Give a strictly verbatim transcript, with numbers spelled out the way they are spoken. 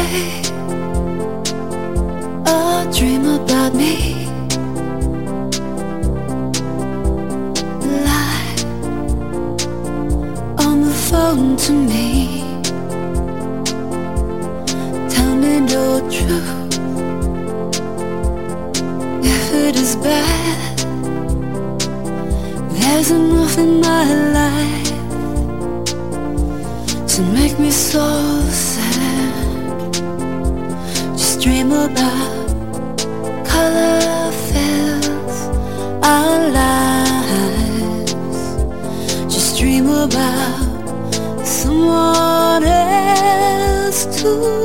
day a dream about me. Lie on the phone to me. Tell me no truth. If it is bad, there's enough in my life to make me so sad. Just dream about color fills our lives. Just dream about someone else too.